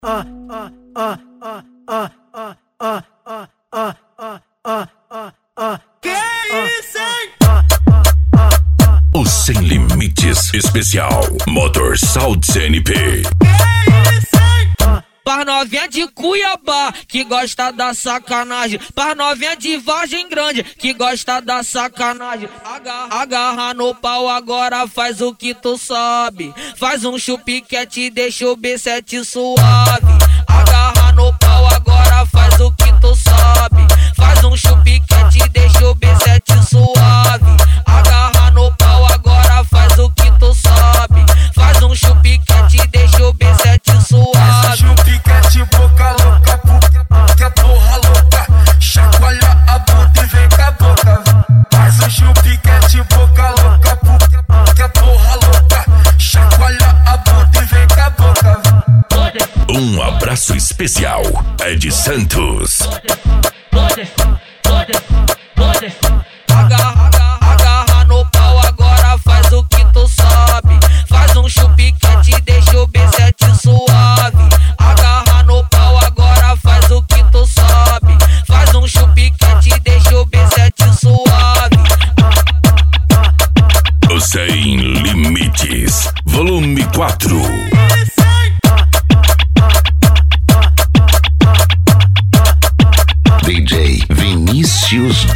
Que isso, hein? O Sem Limites especial Motor Sound CNP. Que isso, hein? Pras novinha de Cuiabá, que gosta da sacanagem. Pras novinha de Vargem Grande, que gosta da sacanagem. Agarra no pau agora, faz o que tu sabe. Faz um chupiquete, deixa o B7 suave. Agarra no pau agora, faz o que tu sabe. Faz um chupiquete, deixa o B7 suave. Agarra no pau agora, faz o que tu sabe. Faz um chupiquete, deixa o B7 suave. Chupiquete, boca louca, porque é porra louca. Chacoalha a bunda e vem com a boca. Faz um chupiquete, boca louca, porque é porra louca. Chacoalha a bunda e vem com a boca. Um abraço especial Ed Santos. Agarra no pau agora, faz o que tu sabe. Faz um chupiquete, deixa o B7 suave. Agarra no pau agora, faz o que tu sabe. Faz um chupiquete, deixa o B7 suave. O Sem Limites Volume 4. DJ Vinícius